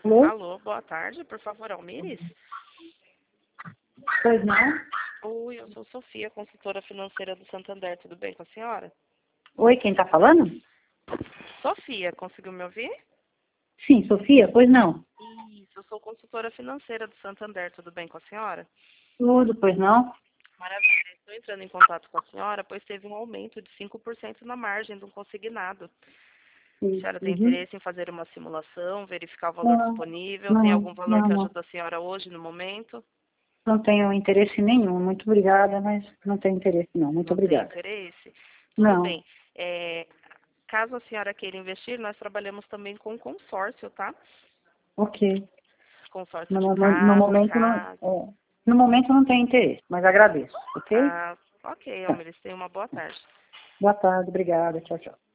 Alô? Alô, boa tarde, por favor, Almires? Pois não? Oi, eu sou Sofia, consultora financeira do Santander, tudo bem com a senhora? Oi, quem tá falando? Sofia, conseguiu me ouvir? Sim, Sofia? Pois não? Isso, eu sou consultora financeira do Santander, tudo bem com a senhora? Tudo, pois não? Maravilha, estou entrando em contato com a senhora, pois teve um aumento de 5% na margem de um consignado. A Sim. senhora tem Uhum. interesse em fazer uma simulação, verificar o valor Não, disponível? Tem não, algum valor não, que não. ajuda a senhora hoje, no momento? Não tenho interesse nenhum. Muito obrigada, mas não tenho interesse não. Muito Não tem obrigada. interesse? Tudo Não. bem. Caso a senhora queira investir, nós trabalhamos também com consórcio, tá? Ok. Consórcio No, de no casa, momento não, casa. no momento não tenho interesse, mas agradeço, ok? Ah, ok, Tá. Almeida, tenha uma boa tarde. Boa tarde, obrigada. Tchau, tchau.